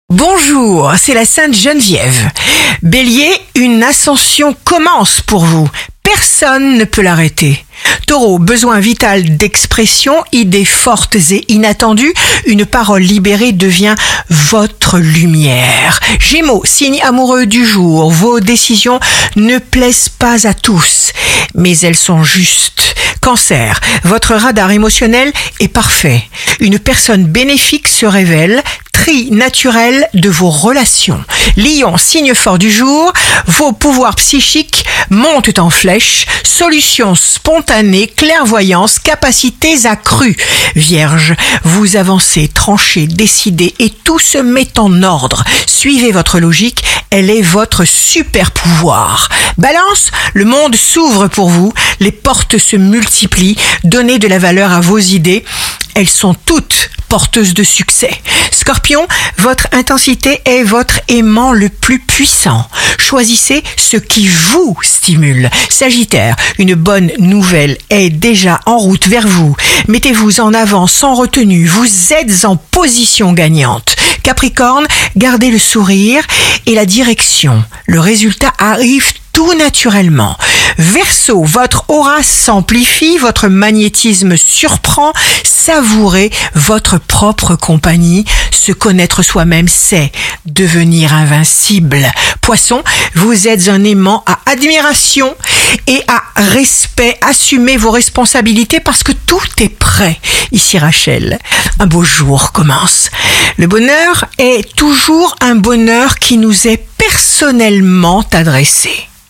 Bonjour, c'est la Sainte Geneviève. Bélier, une ascension commence pour vous. Personne ne peut l'arrêter. Taureau, besoin vital d'expression, idées fortes et inattendues, une parole libérée devient votre lumière. Gémeaux, signe amoureux du jour, vos décisions ne plaisent pas à tous, mais elles sont justes. Cancer, votre radar émotionnel est parfait. Une personne bénéfique se révèle, tri naturel de vos relations. Lion, signe fort du jour, vos pouvoirs psychiques montent en flèche, solutions spontanées, clairvoyance, capacités accrues. Vierge, vous avancez, tranchez, décidez et tout se met en ordre. Suivez votre logique, elle est votre super pouvoir. Balance, le monde s'ouvre pour vous, les portes se multiplient, donnez de la valeur à vos idées, elles sont toutes porteuse de succès. Scorpion, votre intensité est votre aimant le plus puissant. Choisissez ce qui vous stimule. Sagittaire, une bonne nouvelle est déjà en route vers vous. Mettez-vous en avant sans retenue. Vous êtes en position gagnante. Capricorne, gardez le sourire et la direction. Le résultat arrive tout naturellement. Verseau, votre aura s'amplifie, votre magnétisme surprend, savourez votre propre compagnie. Se connaître soi-même, c'est devenir invincible. Poisson, vous êtes un aimant à admiration et à respect. Assumez vos responsabilités parce que tout est prêt. Ici Rachel, un beau jour commence. Le bonheur est toujours un bonheur qui nous est personnellement adressé.